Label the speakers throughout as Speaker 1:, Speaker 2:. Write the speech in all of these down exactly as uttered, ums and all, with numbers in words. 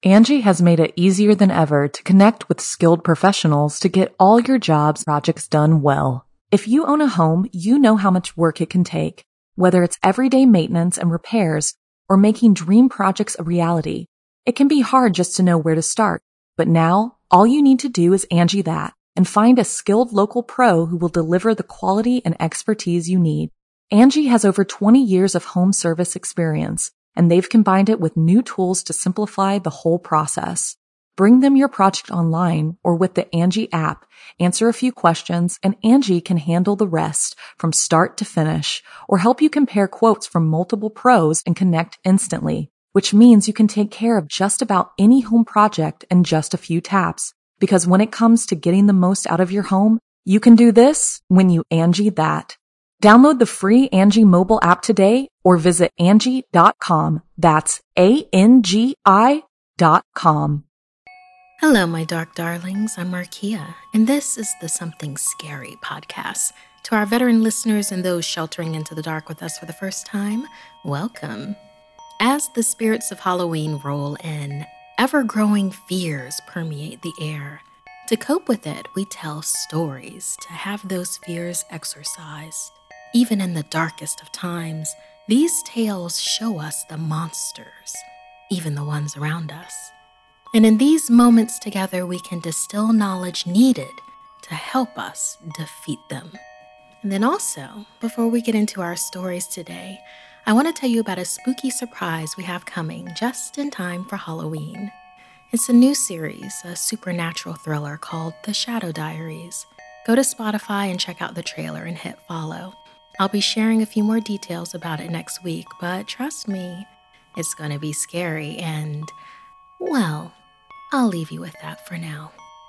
Speaker 1: Angie has made it easier than ever to connect with skilled professionals to get all your jobs projects done well. If you own a home, you know how much work it can take, whether it's everyday maintenance and repairs or making dream projects a reality. It can be hard just to know where to start, but now all you need to do is Angie that and find a skilled local pro who will deliver the quality and expertise you need. Angie has over twenty years of home service experience, and they've combined it with new tools to simplify the whole process. Bring them your project online or with the Angie app, answer a few questions, and Angie can handle the rest from start to finish or help you compare quotes from multiple pros and connect instantly, which means you can take care of just about any home project in just a few taps. Because when it comes to getting the most out of your home, you can do this when you Angie that. Download the free Angie mobile app today or visit Angie dot com. That's A N G I dot com.
Speaker 2: Hello, my dark darlings. I'm Markia, and this is the Something Scary podcast. To our veteran listeners and those sheltering into the dark with us for the first time, welcome. As the spirits of Halloween roll in, ever-growing fears permeate the air. To cope with it, we tell stories to have those fears exorcised. Even in the darkest of times, these tales show us the monsters, even the ones around us. And in these moments together, we can distill knowledge needed to help us defeat them. And then also, before we get into our stories today, I want to tell you about a spooky surprise we have coming just in time for Halloween. It's a new series, a supernatural thriller called The Shadow Diaries. Go to Spotify and check out the trailer and hit follow. I'll be sharing a few more details about it next week, but trust me, it's going to be scary and, well, I'll leave you with that for now.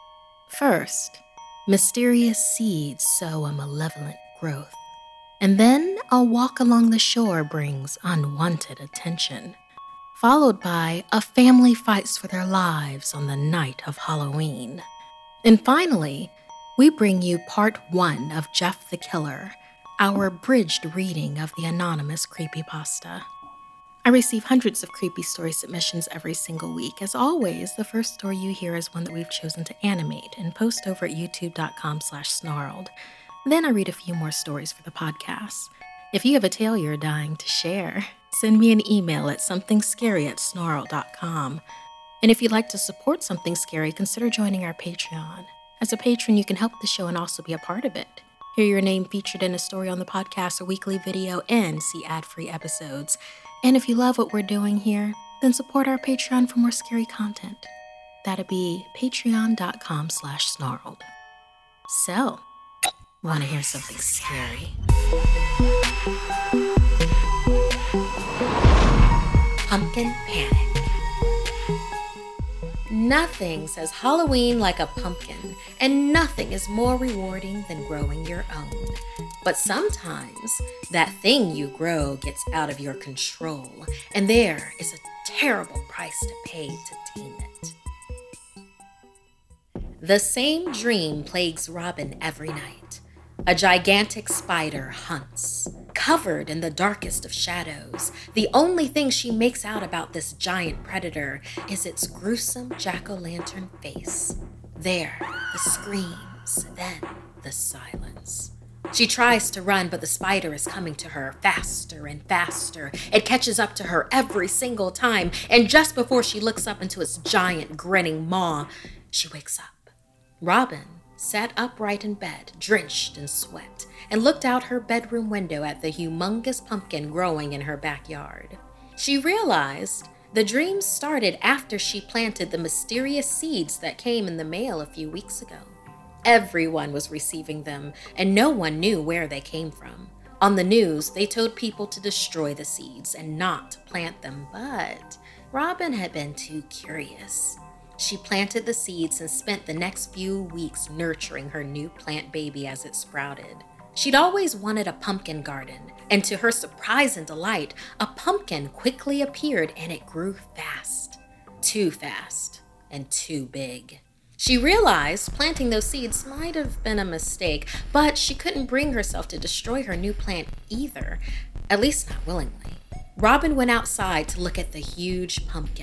Speaker 2: First, mysterious seeds sow a malevolent growth. And then a walk along the shore brings unwanted attention, followed by a family fights for their lives on the night of Halloween. And finally, we bring you part one of Jeff the Killer, our abridged reading of the anonymous creepypasta. I receive hundreds of creepy story submissions every single week. As always, the first story you hear is one that we've chosen to animate and post over at youtube.com slash snarled. Then I read a few more stories for the podcast. If you have a tale you're dying to share, send me an email at somethingscary at snarled dot com. And if you'd like to support Something Scary, consider joining our Patreon. As a patron, you can help the show and also be a part of it. Hear your name featured in a story on the podcast or weekly video and see ad-free episodes. And if you love what we're doing here, then support our Patreon for more scary content. That'd be patreon.com slash snarled. So, want to hear something scary? Pumpkin Panic. Nothing says Halloween like a pumpkin, and nothing is more rewarding than growing your own. But sometimes that thing you grow gets out of your control, and there is a terrible price to pay to tame it. The same dream plagues Robin every night. A gigantic spider hunts. Covered in the darkest of shadows, the only thing she makes out about this giant predator is its gruesome jack-o'-lantern face. There, the screams, then the silence. She tries to run, but the spider is coming to her faster and faster. It catches up to her every single time, and just before she looks up into its giant, grinning maw, she wakes up. Robin sat upright in bed, drenched in sweat, and looked out her bedroom window at the humongous pumpkin growing in her backyard. She realized the dream started after she planted the mysterious seeds that came in the mail a few weeks ago. Everyone was receiving them, and no one knew where they came from. On the news, they told people to destroy the seeds and not plant them, but Robin had been too curious. She planted the seeds and spent the next few weeks nurturing her new plant baby as it sprouted. She'd always wanted a pumpkin garden, and to her surprise and delight, a pumpkin quickly appeared and it grew fast. Too fast and too big. She realized planting those seeds might have been a mistake, but she couldn't bring herself to destroy her new plant either, at least not willingly. Robin went outside to look at the huge pumpkin.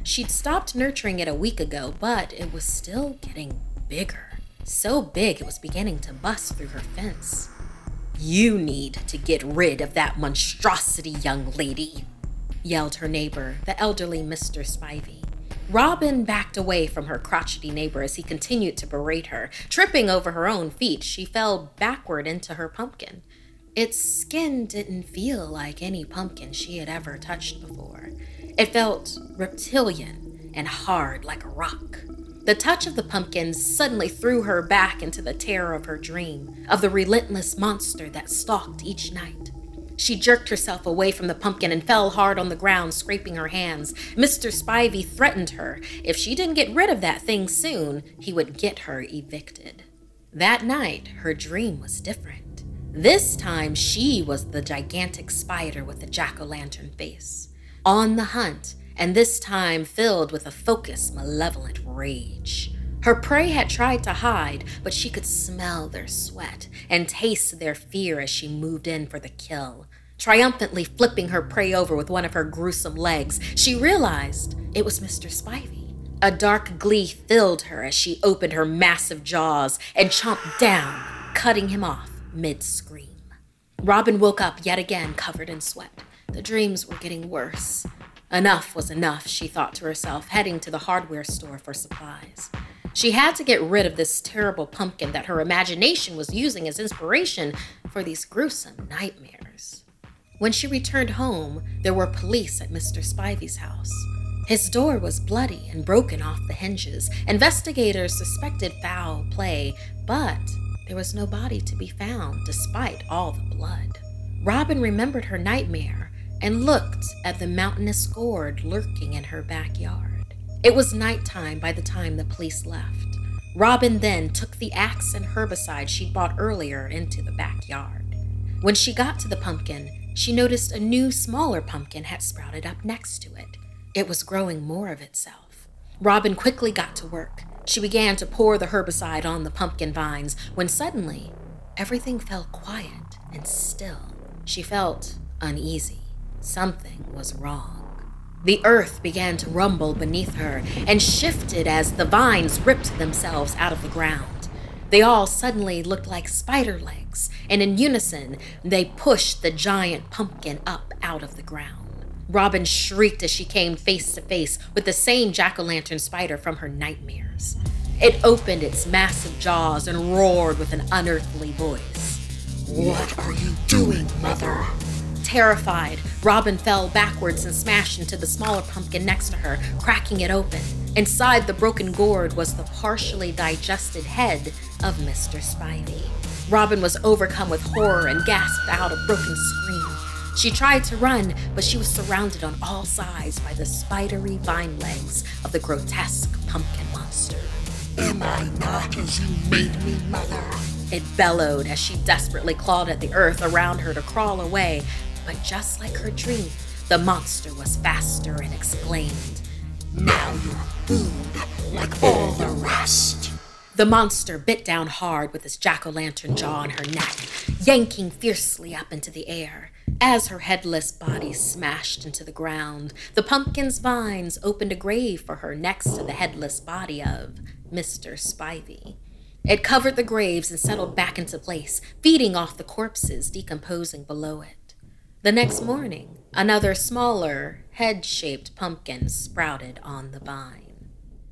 Speaker 2: She'd stopped nurturing it a week ago, but it was still getting bigger. So big it was beginning to bust through her fence. "You need to get rid of that monstrosity, young lady," yelled her neighbor, the elderly Mister Spivey. Robin backed away from her crotchety neighbor as he continued to berate her. Tripping over her own feet, she fell backward into her pumpkin. Its skin didn't feel like any pumpkin she had ever touched before. It felt reptilian and hard like a rock. The touch of the pumpkin suddenly threw her back into the terror of her dream, of the relentless monster that stalked each night. She jerked herself away from the pumpkin and fell hard on the ground, scraping her hands. Mister Spivey threatened her. If she didn't get rid of that thing soon, he would get her evicted. That night, her dream was different. This time, she was the gigantic spider with the jack-o'-lantern face, on the hunt, and this time filled with a focused, malevolent rage. Her prey had tried to hide, but she could smell their sweat and taste their fear as she moved in for the kill. Triumphantly flipping her prey over with one of her gruesome legs, she realized it was Mister Spivey. A dark glee filled her as she opened her massive jaws and chomped down, cutting him off mid-scream. Robin woke up yet again covered in sweat. The dreams were getting worse. Enough was enough, she thought to herself, heading to the hardware store for supplies. She had to get rid of this terrible pumpkin that her imagination was using as inspiration for these gruesome nightmares. When she returned home, there were police at Mister Spivey's house. His door was bloody and broken off the hinges. Investigators suspected foul play, but there was no body to be found despite all the blood. Robin remembered her nightmare and looked at the mountainous gourd lurking in her backyard. It was nighttime by the time the police left. Robin then took the axe and herbicide she'd bought earlier into the backyard. When she got to the pumpkin, she noticed a new, smaller pumpkin had sprouted up next to it. It was growing more of itself. Robin quickly got to work. She began to pour the herbicide on the pumpkin vines when suddenly everything fell quiet and still. She felt uneasy. Something was wrong. The earth began to rumble beneath her and shifted as the vines ripped themselves out of the ground. They all suddenly looked like spider legs, and in unison, they pushed the giant pumpkin up out of the ground. Robin shrieked as she came face to face with the same jack-o'-lantern spider from her nightmares. It opened its massive jaws and roared with an unearthly voice.
Speaker 3: "What are you doing, Mother?"
Speaker 2: Terrified, Robin fell backwards and smashed into the smaller pumpkin next to her, cracking it open. Inside the broken gourd was the partially digested head of Mister Spivey. Robin was overcome with horror and gasped out a broken scream. She tried to run, but she was surrounded on all sides by the spidery vine legs of the grotesque pumpkin monster.
Speaker 3: "Am I not as you made me, Mother?"
Speaker 2: It bellowed as she desperately clawed at the earth around her to crawl away. But just like her dream, the monster was faster and exclaimed,
Speaker 3: "Now you're food, like all the rest."
Speaker 2: The monster bit down hard with its jack-o'-lantern jaw on her neck, yanking fiercely up into the air. As her headless body smashed into the ground, the pumpkin's vines opened a grave for her next to the headless body of Mister Spivey. It covered the graves and settled back into place, feeding off the corpses decomposing below it. The next morning, another smaller, head-shaped pumpkin sprouted on the vine.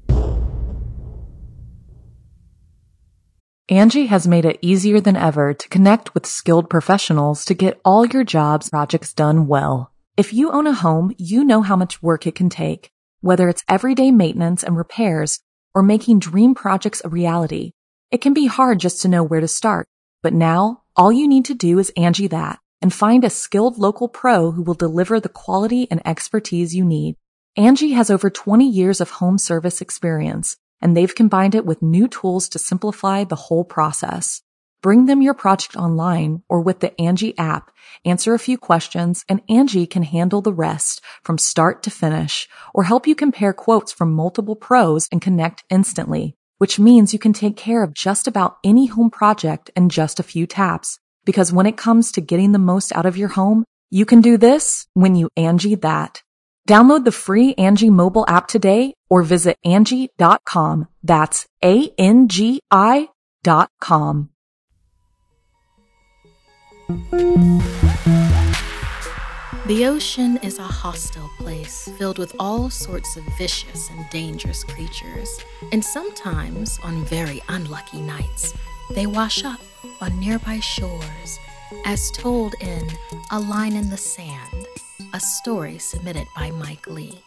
Speaker 1: Angie has made it easier than ever to connect with skilled professionals to get all your jobs projects done well. If you own a home, you know how much work it can take, whether it's everyday maintenance and repairs or making dream projects a reality. It can be hard just to know where to start, but now all you need to do is Angie that and find a skilled local pro who will deliver the quality and expertise you need. Angie has over twenty years of home service experience, and they've combined it with new tools to simplify the whole process. Bring them your project online or with the Angie app, answer a few questions, and Angie can handle the rest from start to finish, or help you compare quotes from multiple pros and connect instantly, which means you can take care of just about any home project in just a few taps. Because when it comes to getting the most out of your home, you can do this when you Angie that. Download the free Angie mobile app today or visit Angie dot com. That's A N G I dot com.
Speaker 2: The ocean is a hostile place filled with all sorts of vicious and dangerous creatures. And sometimes, on very unlucky nights, they wash up on nearby shores, as told in A Line in the Sand, a story submitted by Mike Lee.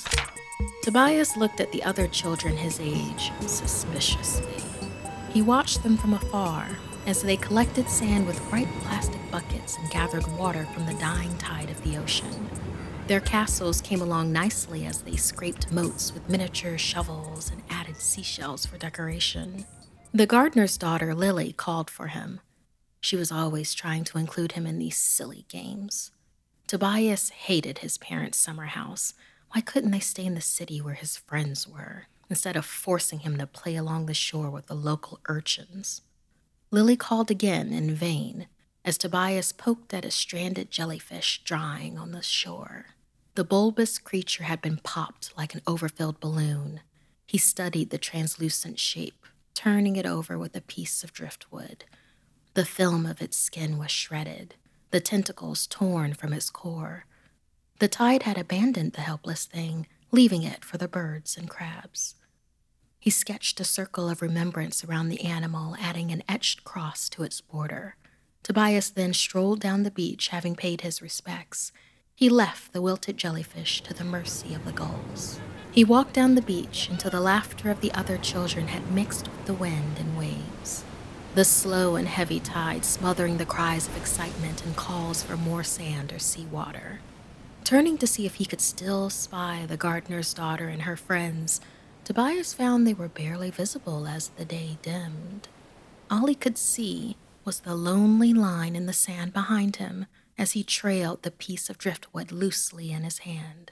Speaker 2: Tobias looked at the other children his age suspiciously. He watched them from afar as they collected sand with bright plastic buckets and gathered water from the dying tide of the ocean. Their castles came along nicely as they scraped moats with miniature shovels and added seashells for decoration. The gardener's daughter, Lily, called for him. She was always trying to include him in these silly games. Tobias hated his parents' summer house. Why couldn't they stay in the city where his friends were, instead of forcing him to play along the shore with the local urchins? Lily called again in vain as Tobias poked at a stranded jellyfish drying on the shore. The bulbous creature had been popped like an overfilled balloon. He studied the translucent shape, turning it over with a piece of driftwood. The film of its skin was shredded, the tentacles torn from its core. The tide had abandoned the helpless thing, leaving it for the birds and crabs. He sketched a circle of remembrance around the animal, adding an etched cross to its border. Tobias then strolled down the beach, having paid his respects. He left the wilted jellyfish to the mercy of the gulls. He walked down the beach until the laughter of the other children had mixed with the wind and waves. The slow and heavy tide smothering the cries of excitement and calls for more sand or seawater. Turning to see if he could still spy the gardener's daughter and her friends, Tobias found they were barely visible as the day dimmed. All he could see was the lonely line in the sand behind him as he trailed the piece of driftwood loosely in his hand.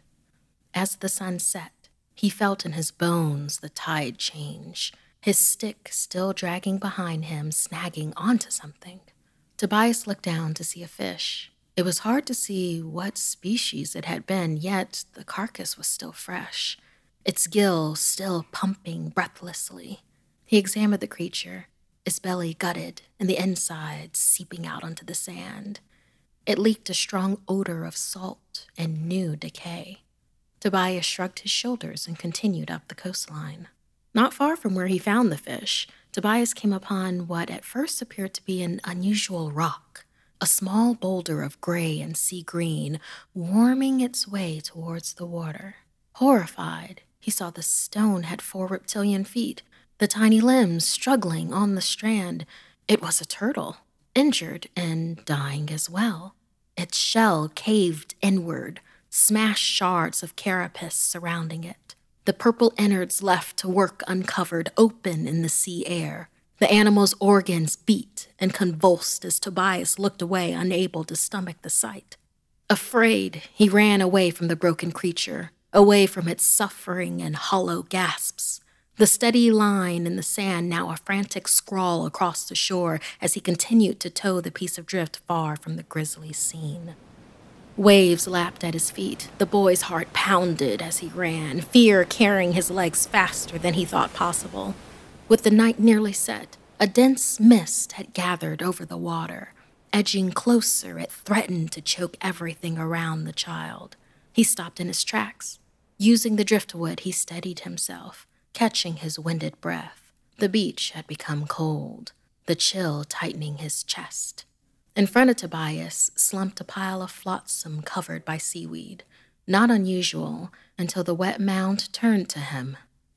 Speaker 2: As the sun set, he felt in his bones the tide change, his stick still dragging behind him, snagging onto something. Tobias looked down to see a fish. It was hard to see what species it had been, yet the carcass was still fresh, its gills still pumping breathlessly. He examined the creature, its belly gutted and the insides seeping out onto the sand. It leaked a strong odor of salt and new decay. Tobias shrugged his shoulders and continued up the coastline. Not far from where he found the fish, Tobias came upon what at first appeared to be an unusual rock, a small boulder of gray and sea green, worming its way towards the water. Horrified, he saw the stone had four reptilian feet, the tiny limbs struggling on the strand. It was a turtle, injured and dying as well. Its shell caved inward, smashed shards of carapace surrounding it. The purple innards left to work uncovered, open in the sea air. The animal's organs beat and convulsed as Tobias looked away, unable to stomach the sight. Afraid, he ran away from the broken creature, away from its suffering and hollow gasps. The steady line in the sand now a frantic scrawl across the shore as he continued to tow the piece of drift far from the grisly scene. Waves lapped at his feet. The boy's heart pounded as he ran, fear carrying his legs faster than he thought possible. With the night nearly set, a dense mist had gathered over the water. Edging closer, it threatened to choke everything around the child. He stopped in his tracks. Using the driftwood, he steadied himself, catching his winded breath. The beach had become cold, the chill tightening his chest. In front of Tobias slumped a pile of flotsam covered by seaweed. Not unusual until the wet mound turned to him.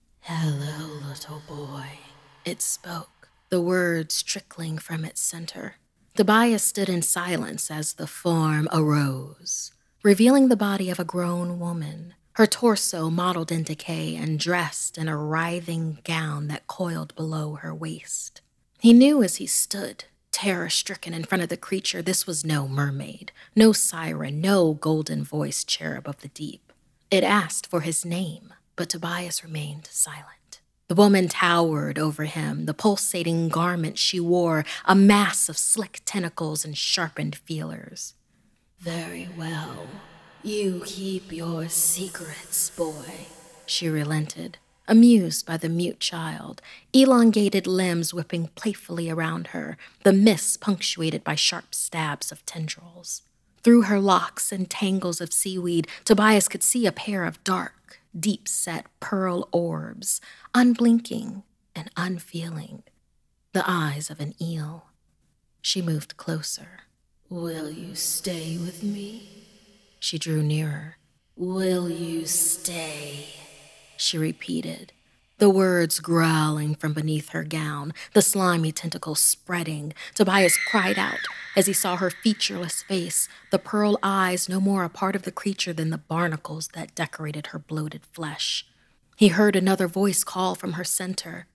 Speaker 2: "Hello, little boy," it spoke, the words trickling from its center. Tobias stood in silence as the form arose, revealing the body of a grown woman, her torso mottled in decay and dressed in a writhing gown that coiled below her waist. He knew as he stood, terror-stricken in front of the creature, this was no mermaid, no siren, no golden-voiced cherub of the deep. It asked for his name, but Tobias remained silent. The woman towered over him, the pulsating garment she wore, a mass of slick tentacles and sharpened feelers. "Very well. You keep your secrets, boy, she relented, amused by the mute child, elongated limbs whipping playfully around her, the mists punctuated by sharp stabs of tendrils. Through her locks and tangles of seaweed, Tobias could see a pair of dark, deep-set pearl orbs, unblinking and unfeeling, the eyes of an eel. She moved closer. Will you stay with me? She drew nearer. Will you stay? She repeated, the words growling from beneath her gown, the slimy tentacles spreading. Tobias cried out as he saw her featureless face, the pearl eyes no more a part of the creature than the barnacles that decorated her bloated flesh. He heard another voice call from her center.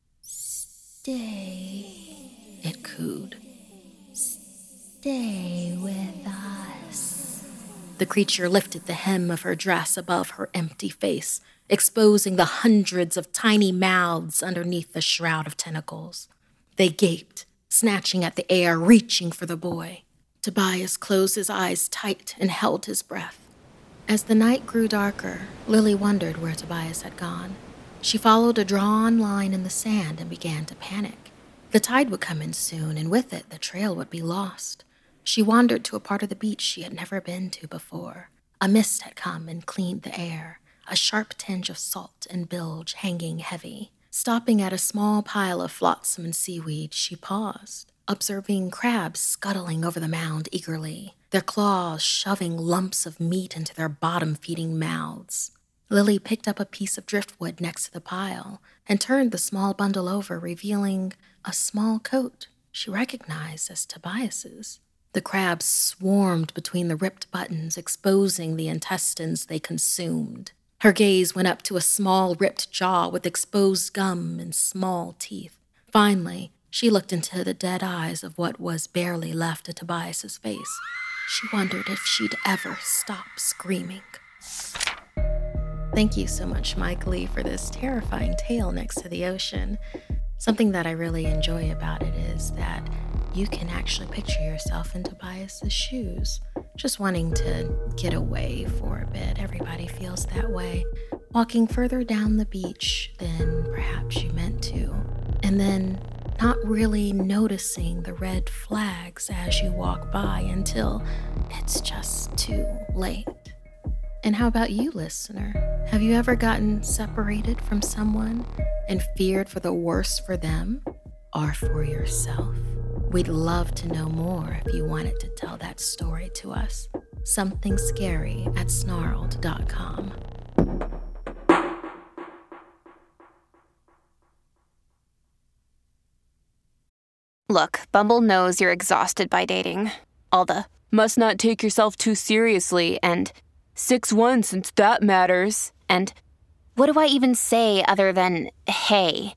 Speaker 2: Stay, it cooed. Stay with us. The creature lifted the hem of her dress above her empty face, exposing the hundreds of tiny mouths underneath the shroud of tentacles. They gaped, snatching at the air, reaching for the boy. Tobias closed his eyes tight and held his breath. As the night grew darker, Lily wondered where Tobias had gone. She followed a drawn line in the sand and began to panic. The tide would come in soon, and with it, the trail would be lost. She wandered to a part of the beach she had never been to before. A mist had come and cleaned the air, a sharp tinge of salt and bilge hanging heavy. Stopping at a small pile of flotsam and seaweed, she paused, observing crabs scuttling over the mound eagerly, their claws shoving lumps of meat into their bottom-feeding mouths. Lily picked up a piece of driftwood next to the pile and turned the small bundle over, revealing a small coat she recognized as Tobias's. The crabs swarmed between the ripped buttons, exposing the intestines they consumed. Her gaze went up to a small ripped jaw with exposed gum and small teeth. Finally, she looked into the dead eyes of what was barely left of Tobias's face. She wondered if she'd ever stop screaming. Thank you so much, Mike Lee, for this terrifying tale next to the ocean. Something that I really enjoy about it is that you can actually picture yourself in Tobias's shoes, just wanting to get away for a bit. Everybody feels that way. Walking further down the beach than perhaps you meant to, and then not really noticing the red flags as you walk by until it's just too late. And how about you, listener? Have you ever gotten separated from someone and feared for the worst for them or for yourself? We'd love to know more if you wanted to tell that story to us. Something scary at snarled dot com.
Speaker 4: Look, Bumble knows you're exhausted by dating. All the must not take yourself too seriously and six one since that matters. And what do I even say other than hey?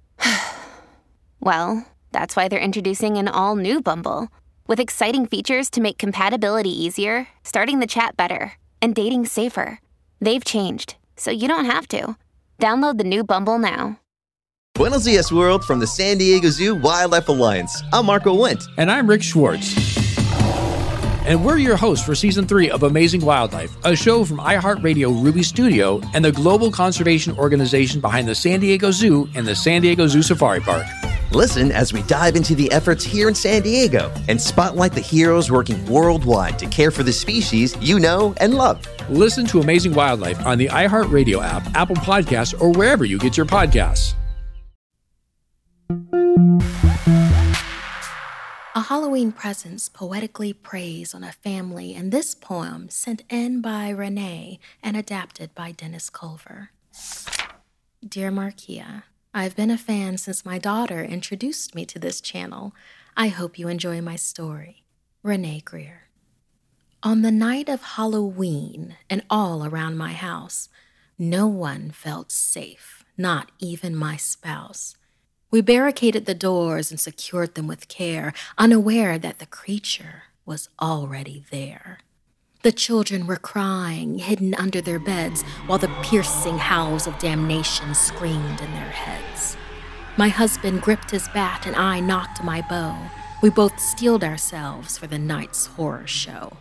Speaker 4: Well, that's why they're introducing an all-new Bumble, with exciting features to make compatibility easier, starting the chat better, and dating safer. They've changed, so you don't have to. Download the new Bumble now.
Speaker 5: Buenos dias, world, from the San Diego Zoo Wildlife Alliance. I'm Marco Wendt.
Speaker 6: And I'm Rick Schwartz. And we're your hosts for Season three of Amazing Wildlife, a show from iHeartRadio Ruby Studio and the global conservation organization behind the San Diego Zoo and the San Diego Zoo Safari Park.
Speaker 5: Listen as we dive into the efforts here in San Diego and spotlight the heroes working worldwide to care for the species you know and love.
Speaker 6: Listen to Amazing Wildlife on the iHeartRadio app, Apple Podcasts, or wherever you get your podcasts.
Speaker 2: A Halloween presence poetically preys on a family in this poem sent in by Renee and adapted by Dennis Culver. Dear Markia, I've been a fan since my daughter introduced me to this channel. I hope you enjoy my story. Renee Greer. On the night of Halloween and all around my house, no one felt safe, not even my spouse. We barricaded the doors and secured them with care, unaware that the creature was already there. The children were crying, hidden under their beds, while the piercing howls of damnation screamed in their heads. My husband gripped his bat and I knocked my bow. We both steeled ourselves for the night's horror show.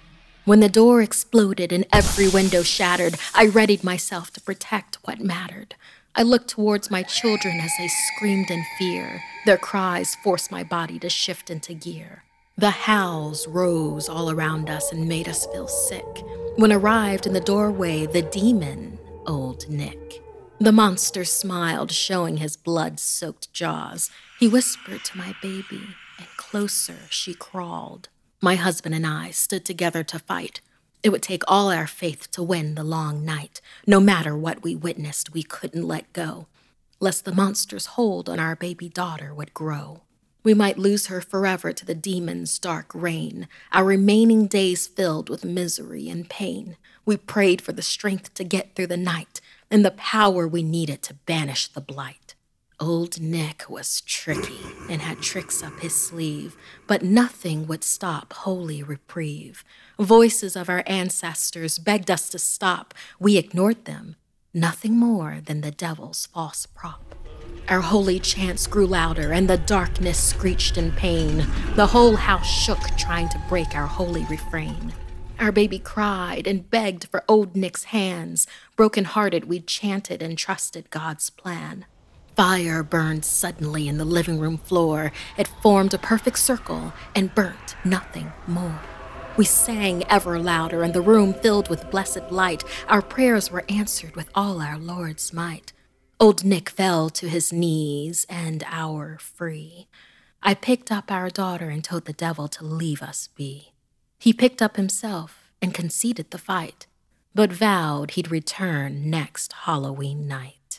Speaker 2: When the door exploded and every window shattered, I readied myself to protect what mattered. I looked towards my children as they screamed in fear. Their cries forced my body to shift into gear. The howls rose all around us and made us feel sick. When arrived in the doorway, the demon, Old Nick. The monster smiled, showing his blood-soaked jaws. He whispered to my baby, and closer she crawled. My husband and I stood together to fight. It would take all our faith to win the long night. No matter what we witnessed, we couldn't let go, lest the monster's hold on our baby daughter would grow. We might lose her forever to the demon's dark reign, our remaining days filled with misery and pain. We prayed for the strength to get through the night and the power we needed to banish the blight. Old Nick was tricky and had tricks up his sleeve, but nothing would stop holy reprieve. Voices of our ancestors begged us to stop. We ignored them, nothing more than the devil's false prop. Our holy chants grew louder, and the darkness screeched in pain. The whole house shook, trying to break our holy refrain. Our baby cried and begged for Old Nick's hands. Broken-hearted, we chanted and trusted God's plan. Fire burned suddenly in the living room floor. It formed a perfect circle and burnt nothing more. We sang ever louder, and the room filled with blessed light. Our prayers were answered with all our Lord's might. Old Nick fell to his knees, and our free. I picked up our daughter and told the devil to leave us be. He picked up himself and conceded the fight, but vowed he'd return next Halloween night.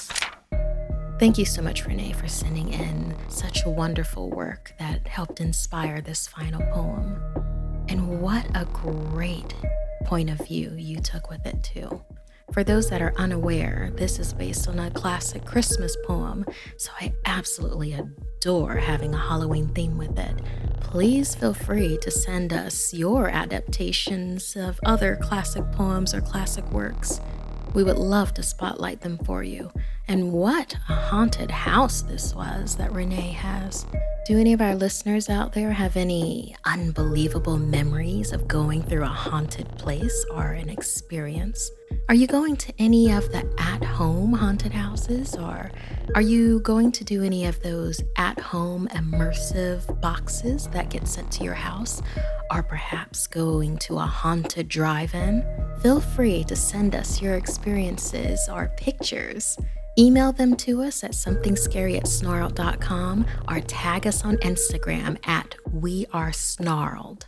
Speaker 2: Thank you so much, Renee, for sending in such wonderful work that helped inspire this final poem. And what a great point of view you took with it, too. For those that are unaware, this is based on a classic Christmas poem, so I absolutely adore having a Halloween theme with it. Please feel free to send us your adaptations of other classic poems or classic works. We would love to spotlight them for you. And what a haunted house this was that Renee has. Do any of our listeners out there have any unbelievable memories of going through a haunted place or an experience? Are you going to any of the at-home haunted houses, or are you going to do any of those at-home immersive boxes that get sent to your house, or perhaps going to a haunted drive-in? Feel free to send us your experiences or pictures. Email them to us at something scary at snarled dot com or tag us on Instagram at We Are Snarled.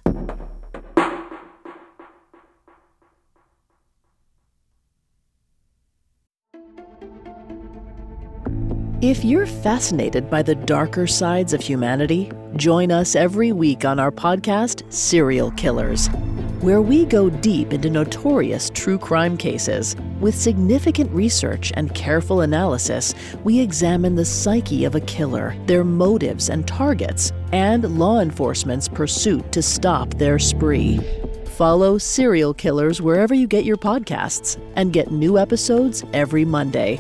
Speaker 7: If you're fascinated by the darker sides of humanity, join us every week on our podcast, Serial Killers, where we go deep into notorious true crime cases. With significant research and careful analysis, we examine the psyche of a killer, their motives and targets, and law enforcement's pursuit to stop their spree. Follow Serial Killers wherever you get your podcasts, and get new episodes every Monday.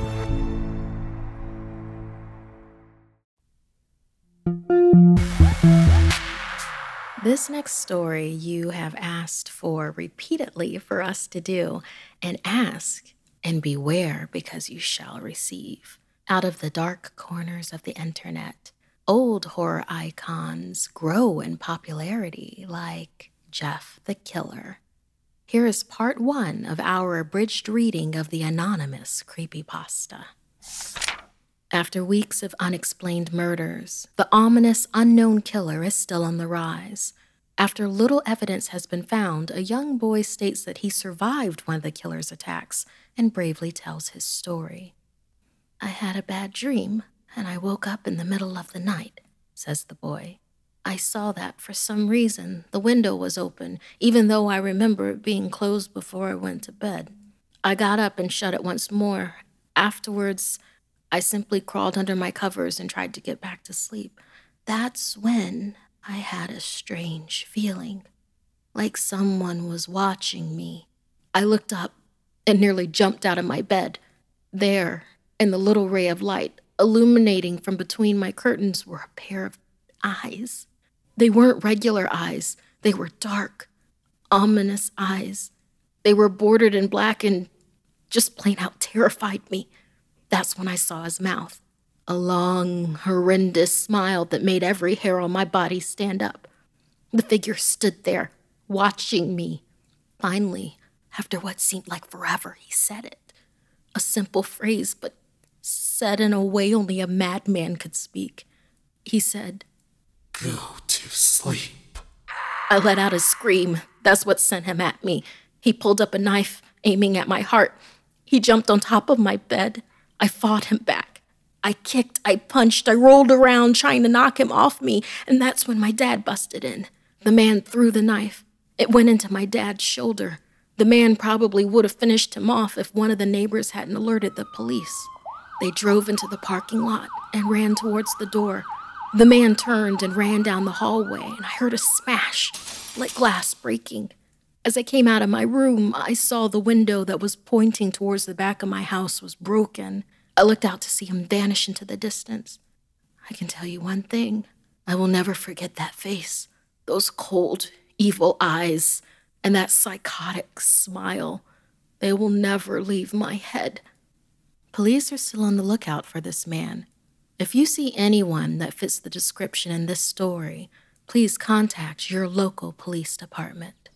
Speaker 2: This next story you have asked for repeatedly for us to do, and ask and beware because you shall receive. Out of the dark corners of the internet, old horror icons grow in popularity like Jeff the Killer. Here is part one of our abridged reading of the anonymous creepypasta. After weeks of unexplained murders, the ominous unknown killer is still on the rise. After little evidence has been found, a young boy states that he survived one of the killer's attacks and bravely tells his story. "I had a bad dream, and I woke up in the middle of the night," says the boy. "I saw that for some reason the window was open, even though I remember it being closed before I went to bed. I got up and shut it once more. Afterwards, I simply crawled under my covers and tried to get back to sleep. That's when I had a strange feeling, like someone was watching me. I looked up and nearly jumped out of my bed. There, in the little ray of light, illuminating from between my curtains, were a pair of eyes. They weren't regular eyes. They were dark, ominous eyes. They were bordered in black and just plain out terrified me. That's when I saw his mouth. A long, horrendous smile that made every hair on my body stand up. The figure stood there, watching me. Finally, after what seemed like forever, he said it. A simple phrase, but said in a way only a madman could speak. He said,
Speaker 3: "Go to sleep."
Speaker 2: I let out a scream. That's what sent him at me. He pulled up a knife, aiming at my heart. He jumped on top of my bed. I fought him back. I kicked, I punched, I rolled around trying to knock him off me, and that's when my dad busted in. The man threw the knife. It went into my dad's shoulder. The man probably would have finished him off if one of the neighbors hadn't alerted the police. They drove into the parking lot and ran towards the door. The man turned and ran down the hallway, and I heard a smash, like glass breaking. As I came out of my room, I saw the window that was pointing towards the back of my house was broken. I looked out to see him vanish into the distance. I can tell you one thing. I will never forget that face, those cold, evil eyes, and that psychotic smile. They will never leave my head. Police are still on the lookout for this man. If you see anyone that fits the description in this story, please contact your local police department.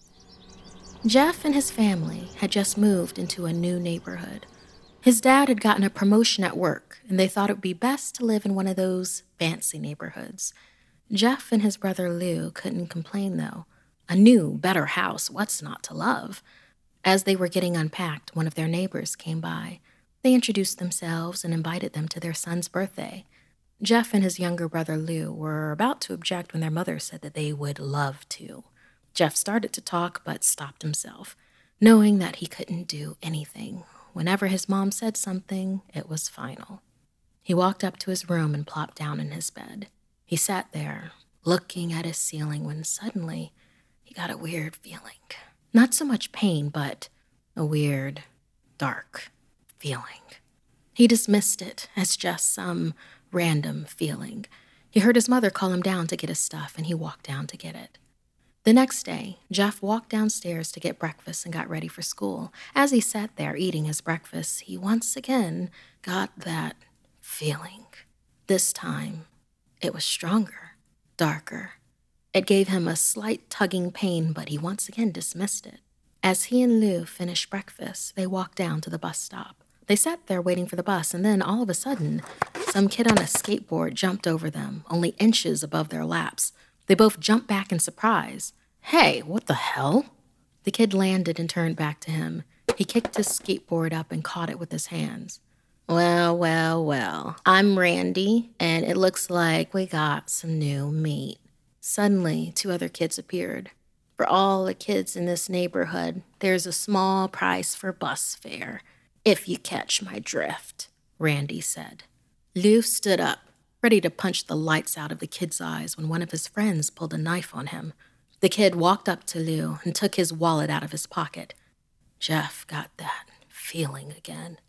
Speaker 2: Jeff and his family had just moved into a new neighborhood. His dad had gotten a promotion at work, and they thought it would be best to live in one of those fancy neighborhoods. Jeff and his brother Lou couldn't complain, though. A new, better house, what's not to love? As they were getting unpacked, one of their neighbors came by. They introduced themselves and invited them to their son's birthday. Jeff and his younger brother Lou were about to object when their mother said that they would love to. Jeff started to talk but stopped himself, knowing that he couldn't do anything. Whenever his mom said something, it was final. He walked up to his room and plopped down in his bed. He sat there, looking at his ceiling, when suddenly he got a weird feeling. Not so much pain, but a weird, dark feeling. He dismissed it as just some random feeling. He heard his mother call him down to get his stuff, and he walked down to get it. The next day, Jeff walked downstairs to get breakfast and got ready for school. As he sat there eating his breakfast, he once again got that feeling. This time, it was stronger, darker. It gave him a slight tugging pain, but he once again dismissed it. As he and Lou finished breakfast, they walked down to the bus stop. They sat there waiting for the bus, and then all of a sudden, some kid on a skateboard jumped over them, only inches above their laps. They both jumped back in surprise. Hey, what the hell? The kid landed and turned back to him. He kicked his skateboard up and caught it with his hands. Well, well, well, I'm Randy, and it looks like we got some new meat. Suddenly, two other kids appeared. For all the kids in this neighborhood, there's a small price for bus fare, if you catch my drift, Randy said. Lou stood up, ready to punch the lights out of the kid's eyes when one of his friends pulled a knife on him. The kid walked up to Lou and took his wallet out of his pocket. Jeff got that feeling again.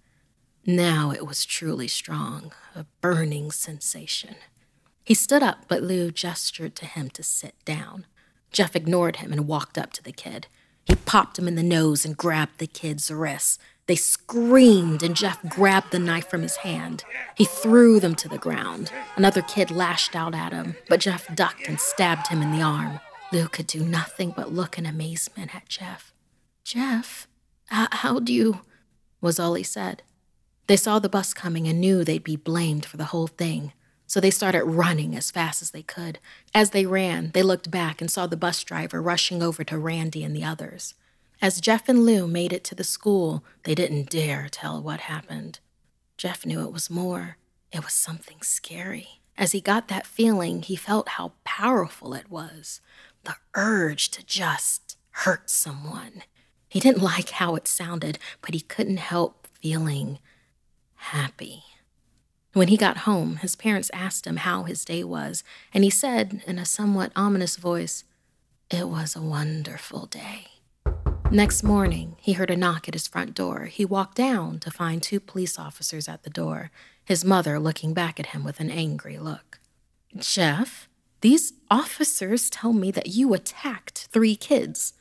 Speaker 2: Now it was truly strong, a burning sensation. He stood up, but Lou gestured to him to sit down. Jeff ignored him and walked up to the kid. He popped him in the nose and grabbed the kid's wrists. They screamed, and Jeff grabbed the knife from his hand. He threw them to the ground. Another kid lashed out at him, but Jeff ducked and stabbed him in the arm. Lou could do nothing but look in amazement at Jeff. Jeff, h- how do you... was all he said. They saw the bus coming and knew they'd be blamed for the whole thing, so they started running as fast as they could. As they ran, they looked back and saw the bus driver rushing over to Randy and the others. As Jeff and Lou made it to the school, they didn't dare tell what happened. Jeff knew it was more. It was something scary. As he got that feeling, he felt how powerful it was. The urge to just hurt someone. He didn't like how it sounded, but he couldn't help feeling happy. When he got home, his parents asked him how his day was, and he said in a somewhat ominous voice, "It was a wonderful day." Next morning, he heard a knock at his front door. He walked down to find two police officers at the door, his mother looking back at him with an angry look. "Jeff, these officers tell me that you attacked three kids.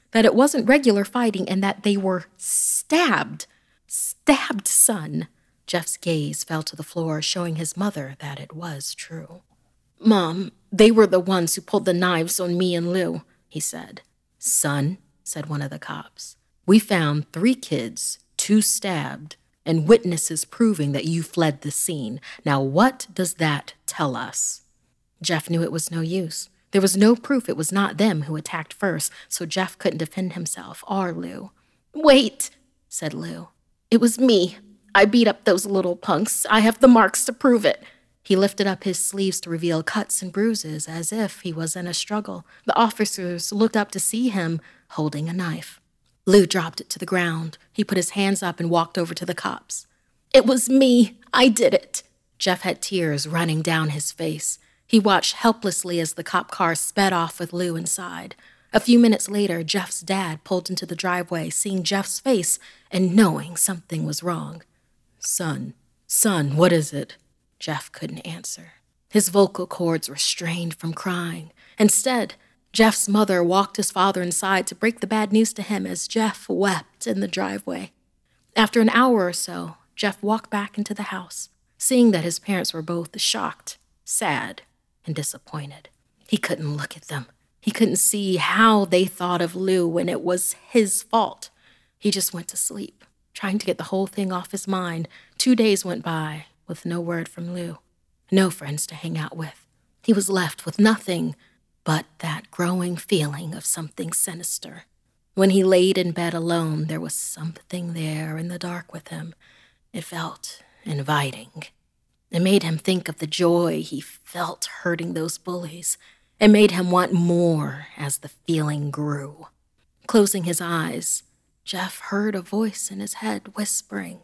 Speaker 2: that it wasn't regular fighting and that they were stabbed. Stabbed, son. Jeff's gaze fell to the floor, showing his mother that it was true. Mom, they were the ones who pulled the knives on me and Lou, he said. Son, said one of the cops, we found three kids, two stabbed, and witnesses proving that you fled the scene. Now what does that tell us? Jeff knew it was no use. There was no proof it was not them who attacked first, so Jeff couldn't defend himself or Lou. Wait, said Lou. It was me. I beat up those little punks. I have the marks to prove it. He lifted up his sleeves to reveal cuts and bruises as if he was in a struggle. The officers looked up to see him holding a knife. Lou dropped it to the ground. He put his hands up and walked over to the cops. It was me. I did it. Jeff had tears running down his face. He watched helplessly as the cop car sped off with Lou inside. A few minutes later, Jeff's dad pulled into the driveway, seeing Jeff's face and knowing something was wrong. Son, son, what is it? Jeff couldn't answer. His vocal cords were strained from crying. Instead, Jeff's mother walked his father inside to break the bad news to him as Jeff wept in the driveway. After an hour or so, Jeff walked back into the house, seeing that his parents were both shocked, sad, and disappointed. He couldn't look at them. He couldn't see how they thought of Lou when it was his fault. He just went to sleep, trying to get the whole thing off his mind. Two days went by with no word from Lou, no friends to hang out with. He was left with nothing but that growing feeling of something sinister. When he laid in bed alone, there was something there in the dark with him. It felt inviting. It made him think of the joy he felt hurting those bullies. It made him want more as the feeling grew. Closing his eyes, Jeff heard a voice in his head whispering,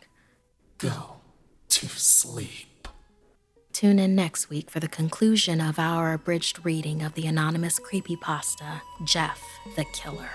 Speaker 3: Go to sleep.
Speaker 2: Tune in next week for the conclusion of our abridged reading of the anonymous creepypasta, Jeff the Killer.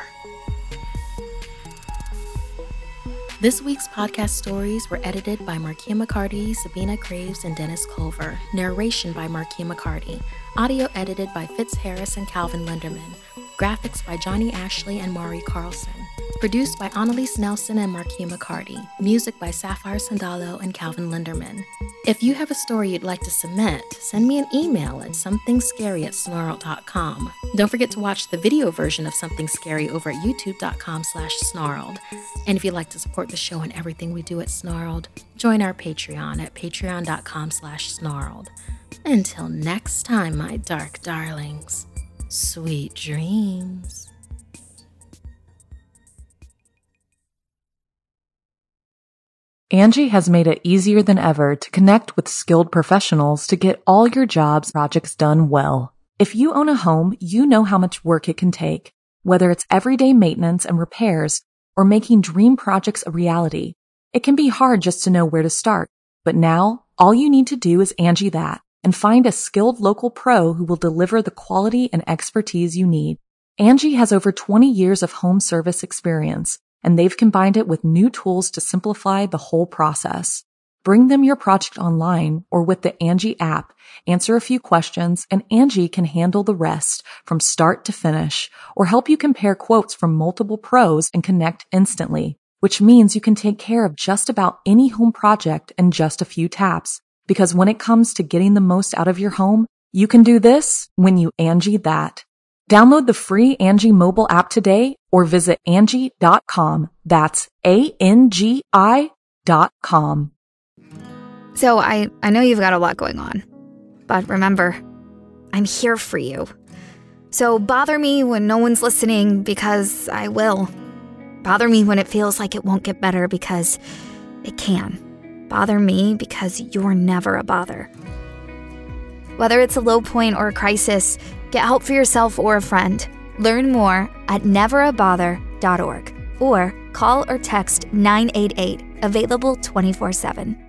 Speaker 2: This week's podcast stories were edited by Markia McCarty, Sabina Graves, and Dennis Culver. Narration by Markia McCarty. Audio edited by Fitz Harris and Calvin Linderman. Graphics by Johnny Ashley and Maury Carlson. Produced by Annalise Nelson and Markia McCarty. Music by Sapphire Sandalo and Calvin Linderman. If you have a story you'd like to submit, send me an email at somethingscary at snarled dot com. Don't forget to watch the video version of Something Scary over at youtube.com slash snarled. And if you'd like to support the show and everything we do at Snarled, join our Patreon at patreon.com slash snarled. Until next time, my dark darlings, sweet dreams.
Speaker 1: Angie has made it easier than ever to connect with skilled professionals to get all your jobs projects done well. If you own a home, you know how much work it can take, whether it's everyday maintenance and repairs or making dream projects a reality. It can be hard just to know where to start, but now all you need to do is Angie that and find a skilled local pro who will deliver the quality and expertise you need. Angie has over twenty years of home service experience, and they've combined it with new tools to simplify the whole process. Bring them your project online or with the Angie app, answer a few questions, and Angie can handle the rest from start to finish or help you compare quotes from multiple pros and connect instantly, which means you can take care of just about any home project in just a few taps. Because when it comes to getting the most out of your home, you can do this when you Angie that. Download the free Angie mobile app today or visit Angie dot com. That's A N G I dot com.
Speaker 8: So I, I know you've got a lot going on, but remember, I'm here for you. So bother me when no one's listening, because I will. Bother me when it feels like it won't get better, because it can. Bother me because you're never a bother. Whether it's a low point or a crisis, get help for yourself or a friend. Learn more at never a bother dot org or call or text nine eight eight, available twenty-four seven.